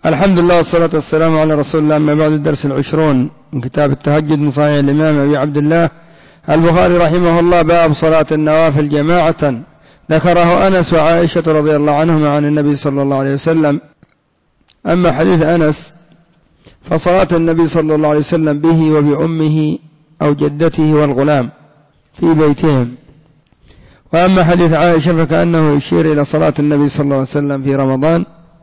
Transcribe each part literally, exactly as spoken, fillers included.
الحمد لله والصلاة والسلام على رسول الله. أما بعد، الدرس العشرون من كتاب التهجد من صحيح الإمام أبي عبد الله البخاري رحمه الله. باب صلاة النوافل جماعة، ذكره أنس وعائشة رضي الله عنهما عن النبي صلى الله عليه وسلم. أما حديث أنس فصلاة النبي صلى الله عليه وسلم به وبأمه أو جدته والغلام في بيتهم. وأما حديث عائشة فكأنه يشير إلى صلاة النبي صلى الله عليه وسلم في رمضان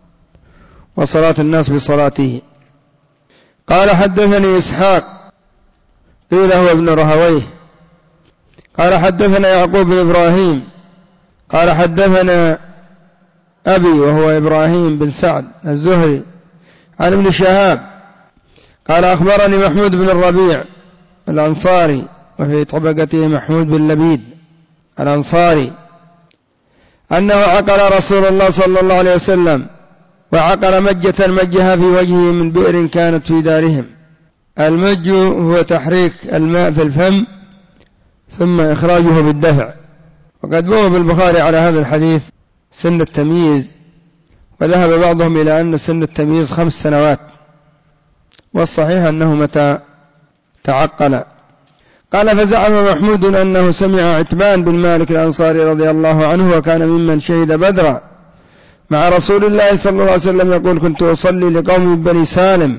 وصلاة الناس بصلاته. قال حدثني إسحاق قيل هو ابن رهويه قال حدثنا يعقوب بن إبراهيم قال حدثنا أبي وهو إبراهيم بن سعد الزهري عن ابن شهاب قال أخبرني محمود بن الربيع الأنصاري وفي طبقته محمود بن لبيد الأنصاري أنه عقل رسول الله صلى الله عليه وسلم، وعقل مجة مجها في وجهه من بئر كانت في دارهم. المج هو تحريك الماء في الفم ثم إخراجه بالدفع. وقد بوب البخاري على هذا الحديث سن التمييز، وذهب بعضهم إلى أن سن التمييز خمس سنوات، والصحيح أنه متى تعقل. قال فزعم محمود أنه سمع عتبان بن مالك الأنصاري رضي الله عنه وكان ممن شهد بدرا مع رسول الله صلى الله عليه وسلم يقول: كنت أصلي لقوم بني سالم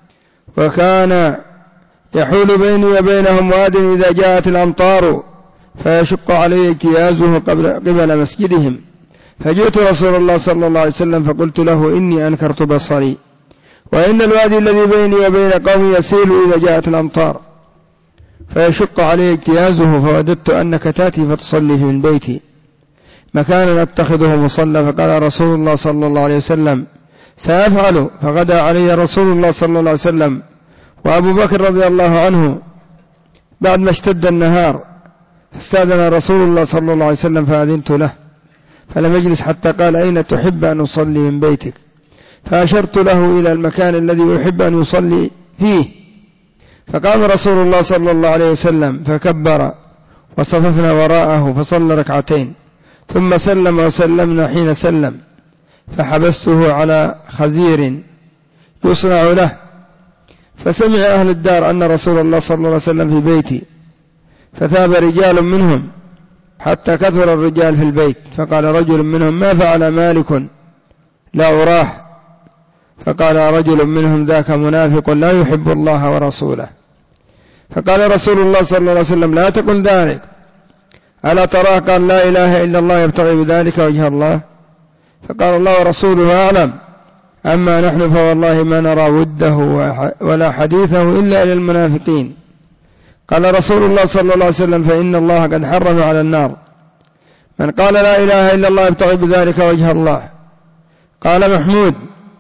وكان يحول بيني وبينهم واد إذا جاءت الأمطار فيشق علي اجتيازه قبل مسجدهم، فجئت رسول الله صلى الله عليه وسلم فقلت له: إني أنكرت بصري وإن الوادي الذي بيني وبين قومي يسيل إذا جاءت الأمطار فيشق علي اجتيازه، فوددت أنك تأتي فتصلي من بيتي مكانا أتخذه مصلى. فقال رسول الله صلى الله عليه وسلم: سأفعل. فغدا علي رسول الله صلى الله عليه وسلم وأبو بكر رضي الله عنه بعد ما اشتد النهار، فاستأذن رسول الله صلى الله عليه وسلم فأذنت له، فلم يجلس حتى قال: أين تحب أن أصلي من بيتك؟ فأشرت له إلى المكان الذي أحب أن يصلي فيه، فقام رسول الله صلى الله عليه وسلم فكبر وصففنا وراءه فصلى ركعتين ثم سلم وسلمنا حين سلم، فحبسته على خزير يصنع له، فسمع أهل الدار أن رسول الله صلى الله عليه وسلم في بيتي، فثاب رجال منهم حتى كثر الرجال في البيت، فقال رجل منهم: ما فعل مالك لا أراه؟ فقال رجل منهم: ذاك منافق لا يحب الله ورسوله. فقال رسول الله صلى الله عليه وسلم: لا تقل ذلك، ألا تراه قال: لا إله إلا الله يبتغي بذلك وجه الله؟ فقال: الله ورسوله أعلم، أما نحن فوالله ما نرى وده ولا حديثه إلا إلى المنافقين. قال رسول الله صلى الله عليه وسلم: فإن الله قد حرم على النار من قال لا إله إلا الله يبتغي بذلك وجه الله. قال محمود: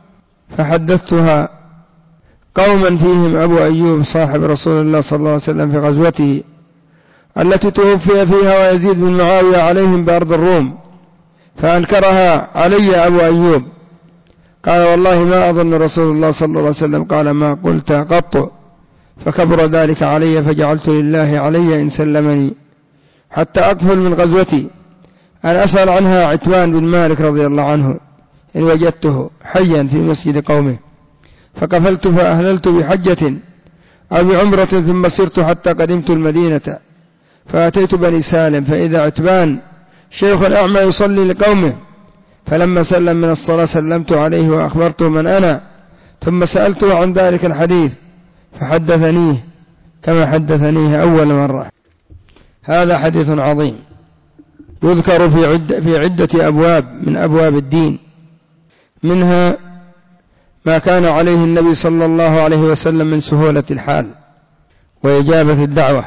فحدثتها قوما فيهم أبو أيوب صاحب رسول الله صلى الله عليه وسلم في غزوته التي توفي فيها ويزيد بن معاوية عليهم بأرض الروم، فأنكرها علي أبو أيوب. قال: والله ما أظن رسول الله صلى الله عليه وسلم قال ما قلت قط، فكبر ذلك علي، فجعلت لله علي إن سلمني حتى أقفل من غزوتي أن أسأل عنها عتبان بن مالك رضي الله عنه إن وجدته حيا في مسجد قومه، فقفلت فأهللت بحجة أو بعمرة، ثم سرت حتى قدمت المدينة فأتيت بني سالم، فإذا عتبان شيخ أعمى يصلي لقومه، فلما سلم من الصلاة سلمت عليه وأخبرته من أنا، ثم سألته عن ذلك الحديث فحدثنيه كما حدثنيه أول مرة. هذا حديث عظيم يذكر في عدة, في عدة أبواب من أبواب الدين، منها ما كان عليه النبي صلى الله عليه وسلم من سهولة الحال وإجابة الدعوة،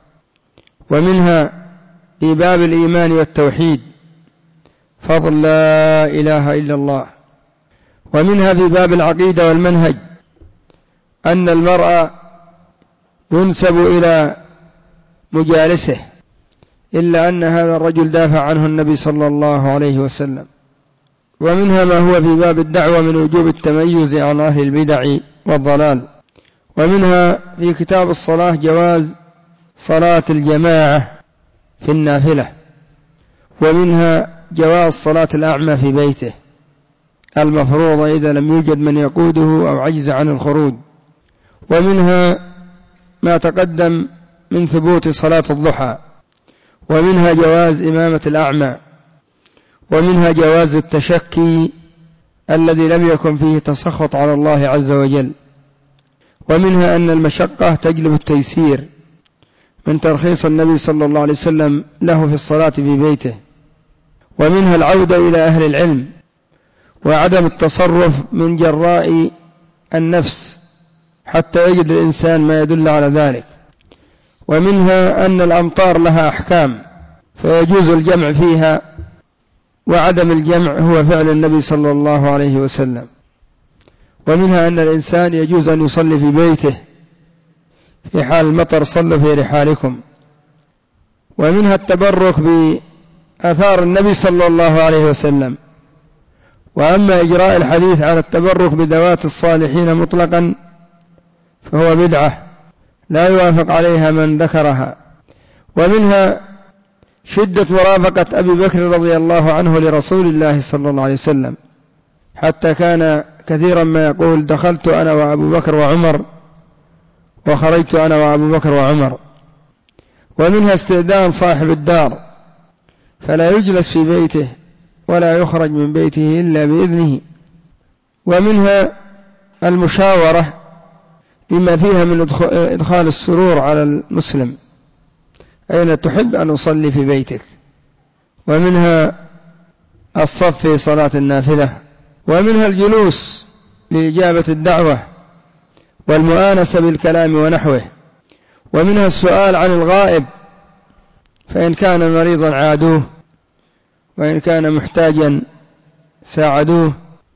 ومنها في باب الإيمان والتوحيد فضل لا إله إلا الله، ومنها في باب العقيدة والمنهج أن المرء ينسب إلى مجالسه، إلا أن هذا الرجل دافع عنه النبي صلى الله عليه وسلم. ومنها ما هو في باب الدعوة من وجوب التميز عن أهل البدع والضلال. ومنها في كتاب الصلاة جواز صلاة الجماعة في النافلة، ومنها جواز صلاة الأعمى في بيته المفروضة إذا لم يوجد من يقوده أو عجز عن الخروج. ومنها ما تقدم من ثبوت صلاة الضحى، ومنها جواز إمامة الأعمى، ومنها جواز التشكي الذي لم يكن فيه تسخط على الله عز وجل، ومنها أن المشقة تجلب التيسير من ترخيص النبي صلى الله عليه وسلم له في الصلاة في بيته. ومنها العودة إلى أهل العلم وعدم التصرف من جراء النفس حتى يجد الإنسان ما يدل على ذلك. ومنها أن الأمطار لها أحكام فيجوز الجمع فيها، وعدم الجمع هو فعل النبي صلى الله عليه وسلم. ومنها أن الإنسان يجوز أن يصلي في بيته في حال المطر، صلوا في رحالكم. ومنها التبرك بآثار النبي صلى الله عليه وسلم. وأما إجراء الحديث على التبرك بدوات الصالحين مطلقا فهو بدعة لا يوافق عليها من ذكرها. ومنها شدة مرافقة أبي بكر رضي الله عنه لرسول الله صلى الله عليه وسلم، حتى كان كثيرا ما يقول دخلت أنا وأبو بكر وعمر وخرجت أنا وأبو بكر وعمر. ومنها استئذان صاحب الدار فلا يجلس في بيته ولا يخرج من بيته إلا بإذنه. ومنها المشاورة لما فيها من إدخال السرور على المسلم، أين تحب أن أصلي في بيتك. ومنها الصف في صلاة النافلة. ومنها الجلوس لإجابة الدعوة والمؤانسة بالكلام ونحوه. ومنها السؤال عن الغائب، فإن كان مريضا عادوه، وإن كان محتاجا ساعدوه.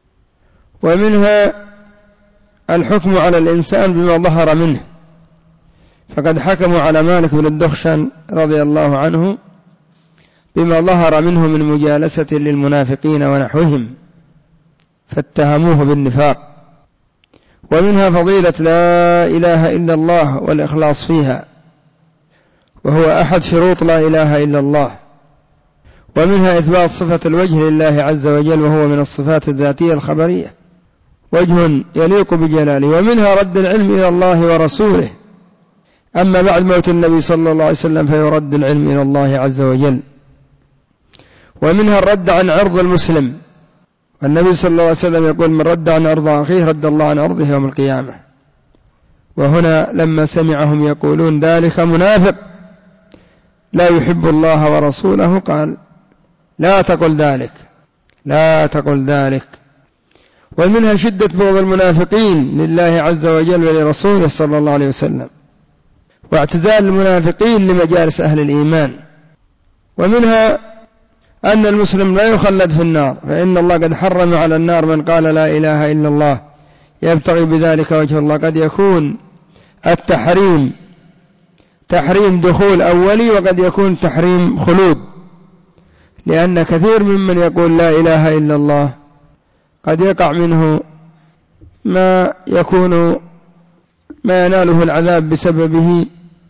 ومنها الحكم على الإنسان بما ظهر منه، فقد حكموا على مالك بن الدخشن رضي الله عنه بما ظهر منه من مجالسة للمنافقين ونحوهم فاتهموه بالنفاق. ومنها فضيلة لا إله إلا الله والإخلاص فيها، وهو أحد شروط لا إله إلا الله. ومنها إثبات صفة الوجه لله عز وجل، وهو من الصفات الذاتية الخبرية، وجه يليق بجلاله. ومنها رد العلم إلى الله ورسوله، أما بعد موت النبي صلى الله عليه وسلم فيرد العلم إلى الله عز وجل. ومنها الرد عن عرض المسلم، والنبي صلى الله عليه وسلم يقول من رد عن عرض أخيه رد الله عن عرضه يوم القيامة. وهنا لما سمعهم يقولون ذلك منافق لا يحب الله ورسوله قال لا تقل ذلك، لا تقل ذلك. ومنها شدة بغض المنافقين لله عز وجل ولرسوله صلى الله عليه وسلم، واعتزال المنافقين لمجالس أهل الإيمان. ومنها أن المسلم لا يخلد في النار، فإن الله قد حرم على النار من قال لا إله إلا الله يبتغي بذلك وجه الله. قد يكون التحريم تحريم دخول أولي، وقد يكون تحريم خلود، لأن كثير ممن يقول لا إله إلا الله قد يقع منه ما يكون ما يناله العذاب بسببه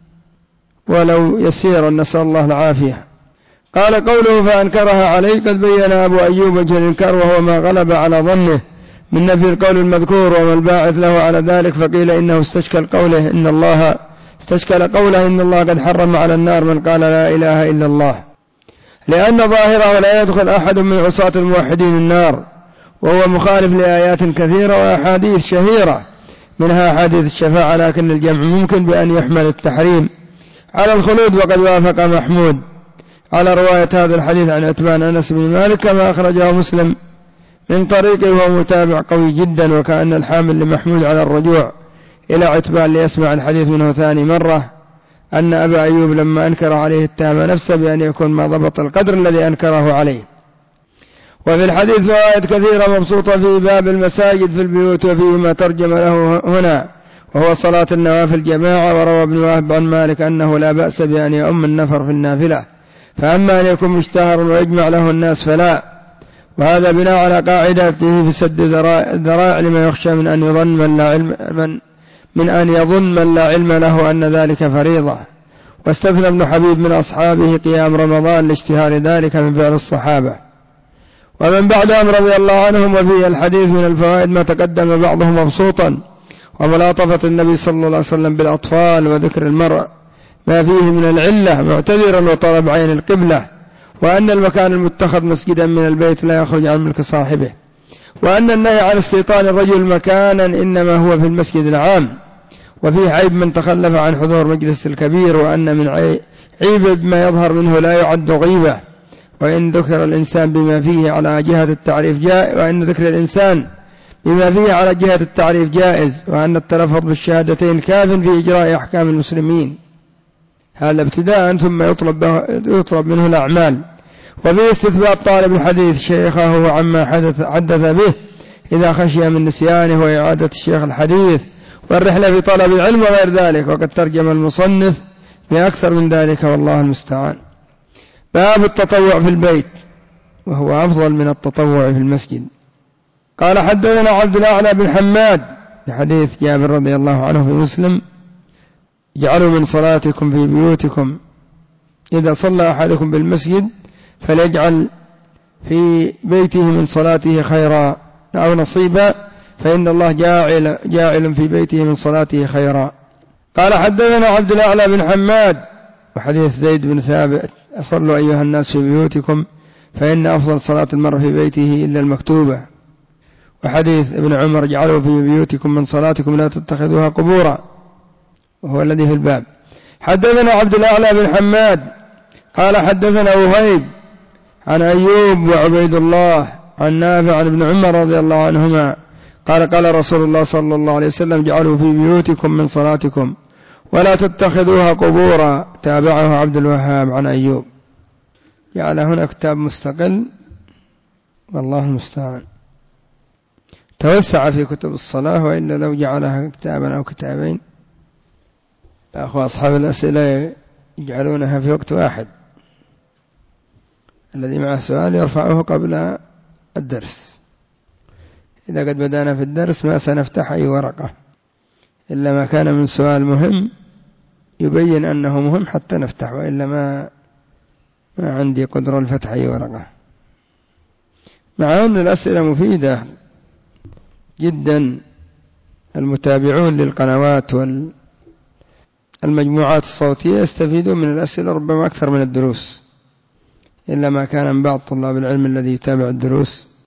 ولو يسيرا، نسأل الله العافية. قال قوله فأنكرها عليه، قد بين أبو أيوب وجه الإنكار وهو ما غلب على ظنه من نفي القول المذكور وما الباعث له على ذلك، فقيل إنه استشكل قوله إن الله استشكل قوله إن الله قد حرم على النار من قال لا إله إلا الله، لأن ظاهره لا يدخل أحد من عصاة الموحدين النار، وهو مخالف لآيات كثيرة وأحاديث شهيرة منها أحاديث الشفاعة، لكن الجمع ممكن بأن يحمل التحريم على الخلود. وقد وافق محمود على رواية هذا الحديث عن عتبان أنس بن مالك كما أخرجه مسلم من طريقه، وهو متابع قوي جدا، وكأن الحامل لمحمود على الرجوع إلى عتبان ليسمع الحديث منه ثاني مرة أن أبا أيوب لما أنكر عليه اتهم نفسه بأن يكون ما ضبط القدر الذي أنكره عليه. وفي الحديث فوائد كثيرة مبسوطة في باب المساجد في البيوت، وفيه ما ترجم له هنا وهو صلاة النوافل جماعة. وروى ابن وهب عن مالك أنه لا بأس بأن يؤم النفر في النافلة، فأما أن يكون مشتهرا ويجمع له الناس فلا، وهذا بناء على قاعدته في سد الذرائع لما يخشى من أن يظن من لا علم من, من أن يظن من لا علم له أن ذلك فريضة. واستثنى ابن حبيب من أصحابه قيام رمضان لاشتهار ذلك من فعل الصحابة. ومن بعدهم رضي الله عنهم. وفيه الحديث من الفوائد ما تقدم بعضه مبسوطا، وملاطفة النبي صلى الله عليه وسلم بالأطفال، وذكر المرء ما فيه من العلة معتذرا وطلب عين القبلة، وأن المكان المتخذ مسجدا من البيت لا يخرج عن ملك صاحبه، وأن النهي عن استيطان الرجل مكانا إنما هو في المسجد العام، وفيه عيب من تخلف عن حضور مجلس الكبير، وأن من عيب بما يظهر منه لا يعد غيبة، وإن ذكر الإنسان بما فيه على جهة التعريف جائز، وإن ذكر الإنسان بما فيه على جهة التعريف جائز، وأن التلفظ بالشهادتين كاف في إجراء أحكام المسلمين، هذا ابتداء، ثم يطلب, يطلب منه الأعمال. وفي استثبات طالب الحديث شيخه عما حدث, حدث به إذا خشي من نسيانه، وإعادة الشيخ الحديث، والرحلة في طلب العلم وغير ذلك، وقد ترجم المصنف بأكثر من ذلك والله المستعان. باب التطوع في البيت، وهو أفضل من التطوع في المسجد. قال حدثنا عبد الأعلى بن حماد بحديث جابر رضي الله عنه في مسلم: اجعلوا من صلاتكم في بيوتكم إذا صلى أحدكم بالمسجد فليجعل في بيته من صلاته خيرا أو نصيبا، فإن الله جاعل, جاعل في بيته من صلاته خيرا. قال حدثنا عبد الأعلى بن حماد وحديث زيد بن ثابت: أصلوا أيها الناس في بيوتكم فإن أفضل صلاة المرء في بيته إلا المكتوبة. وحديث ابن عمر: اجعلوا في بيوتكم من صلاتكم لا تتخذوها قبورا، وهو الذي في الباب. حدثنا عبد الأعلى بن حماد قال حدثنا وهيب عن أيوب وعبيد الله عن نافع عن ابن عمر رضي الله عنهما قال قال رسول الله صلى الله عليه وسلم: اجعلوا في بيوتكم من صلاتكم ولا تتخذوها قبورا. تابعه عبد الوهاب عن أيوب. جعل هنا كتاب مستقل والله المستعان، توسع في كتب الصلاة، وإلا لو جعلها كتابا أو كتابين أخوة أصحاب الأسئلة يجعلونها في وقت واحد، الذي معه سؤال يرفعه قبل الدرس. إذا قد بدأنا في الدرس ما سنفتح أي ورقة إلا ما كان من سؤال مهم يبين أنه مهم حتى نفتح، وإلا ما, ما عندي قدرة لفتح أي ورقة، مع أن الأسئلة مفيدة جدا. المتابعون للقنوات والمجموعات الصوتية يستفيدون من الأسئلة ربما أكثر من الدروس، إلا ما كان من بعض طلاب العلم الذي يتابع الدروس